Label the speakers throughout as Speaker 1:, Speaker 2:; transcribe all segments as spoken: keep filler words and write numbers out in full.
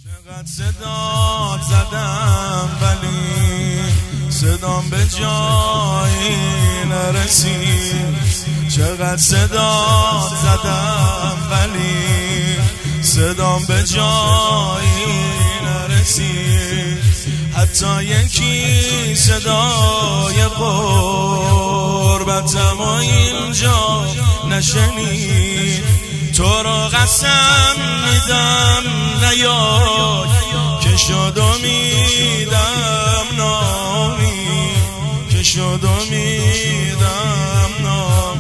Speaker 1: چقدر صدات زدم ولی صدام به جایی نرسید. چقدر صدات زدم ولی صدام به جایی نرسید. حتی یکی صدای قربتم و اینجا نشنید. تو رو قسم میدم نیای که شد امیدم نامی، که شد امیدم نام.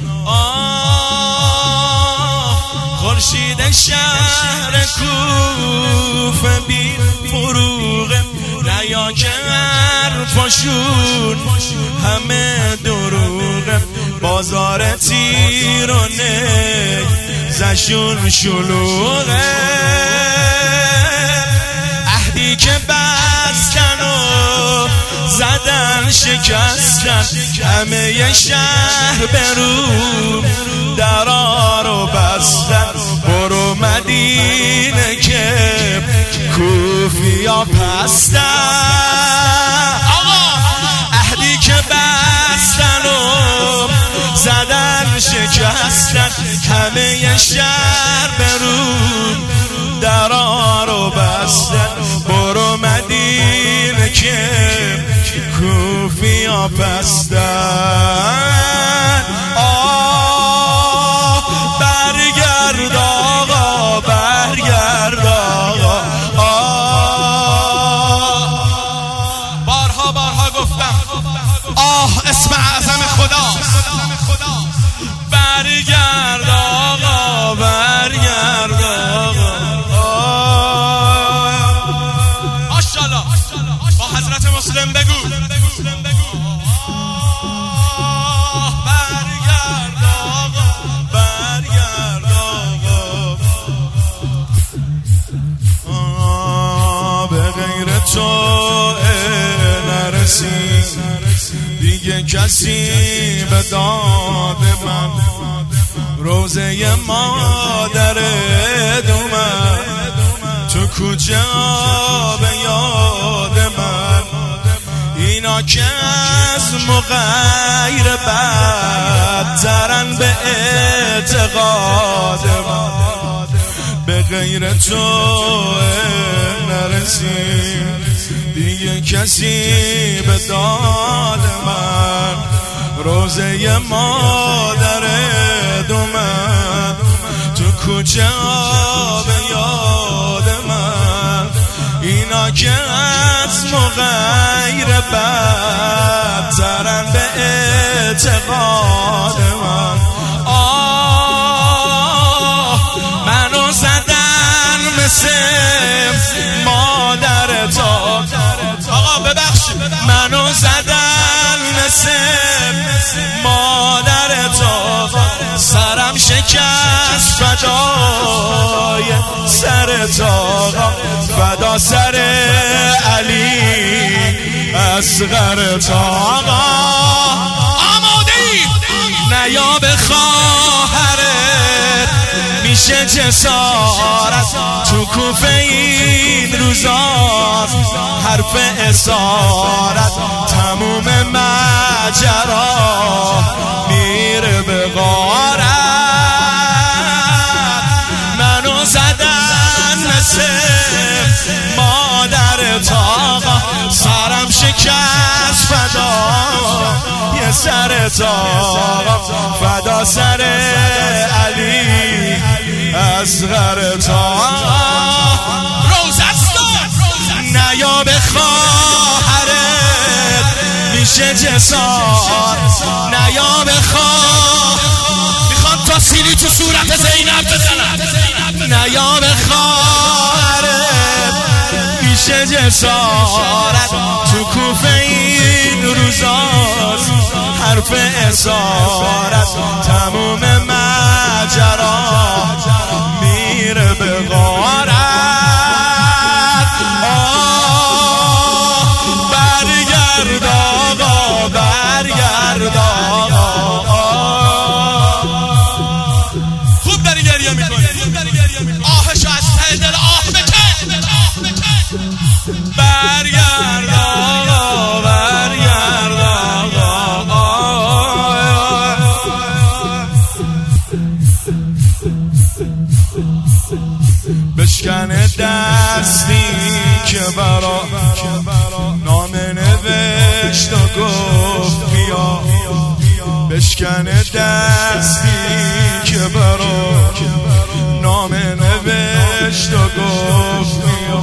Speaker 1: آه خورشید شهر کوفه بی فروغه، نیا که حرفاشون همه دروغه. بازار تیرونه زشون شلوغه، عهدی که بستن و زدن شکستن. همه ی شهر برو درا رو بستن. برو مدینه که کوفیا پستن. عهدی که بستن و زدن شکستن. همه ی شهر برون درا رو بستن. برو مدینه که کوفیا پستن. آه برگرد آقا، برگرد آقا. آه بارها بارها گفتم آه اسم اعظم خداست. برگرد آقا، برگرد آقا. ماشاءالله با حضرت مسلم بگو برگرد آقا، برگرد آقا. به غیر تو نرسید دیگه کسی به داد من. روزه مادر دومن تو کجا به یاد من. اینا که از مغیر بدترن به اعتقاد من. به غیر تو نرسید دیگه کسی به داد من. روزه مادر دومن تو کوچه به یاد من. اینا که از مغیر بدترن به اعتقاد من. آه منو زدن مثل مادر تا. آقا ببخشید منو زدن مثل مادر تا. سرم شکست فدای سر تا. فدا سر علی اصغر تا. آماده ای نیا به خواهرت میشه جسارت. تو کوفه این روزاست حرف اسارت. تموم ماجرا میره به غارت. منو زدن مثل مادر تاقا. سرم شکست فدا یه سر تاقا. فدا سر علی اصغر تاقا. روزستان نیا به خواهرت میشه جسارت. نیا به خواهرت میخوان تا سیلی تو صورت زینب بزنن. نیا به خواهرت میشه جسارت. تو کوفه این روزاست حرف اسارت. تموم ماجرا میره به غارت. آه برگرد آقا، برگرد آقا. خوب داری گریه میکنی. آهشو از ته دل آه بکن. دستی که برا نامه نوشت و گفت بیا، بشکنه دستی که برا نامه نوشت و گفت بیا.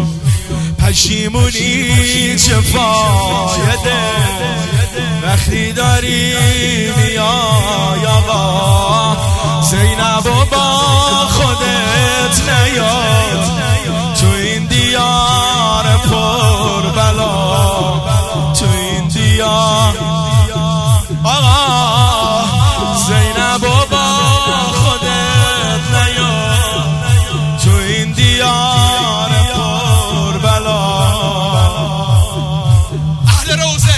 Speaker 1: پشیمونی چه فایده وقتی داری میای آقا، زینبو با خودت نیار تو این دیار پر بلا، تو این دیار آقا، زینبو با خودت نیار تو این دیار پر بلا. اهل روزه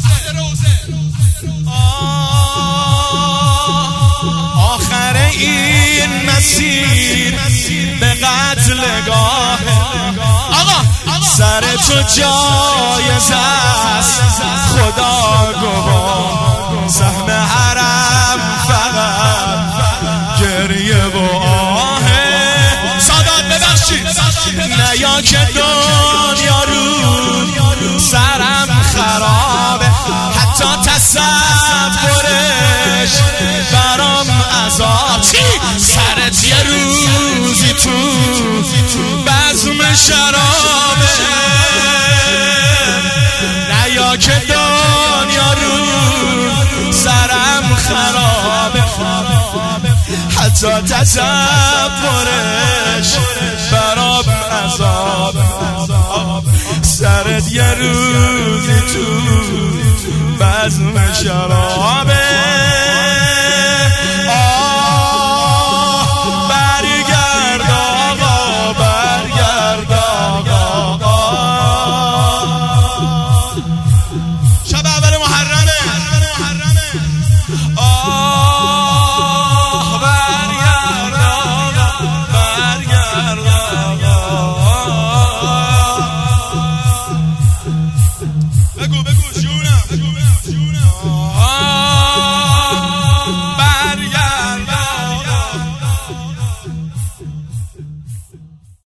Speaker 1: آخر این مسیر به قتلگاه آقا، سر تو جایزه است خدا گواه، سهم حرم فقط گریه و آهه. سادات ببخشید نیا که دنیا رو سرم خرابه، حتی تصورش برام عذاب. چی؟ سرت یه روزی تو بزم شرابه، نیا که دنیا رو سرم خرابه، حتی تصورش برام عذاب. سرت یه روزی تو بزم شرابه،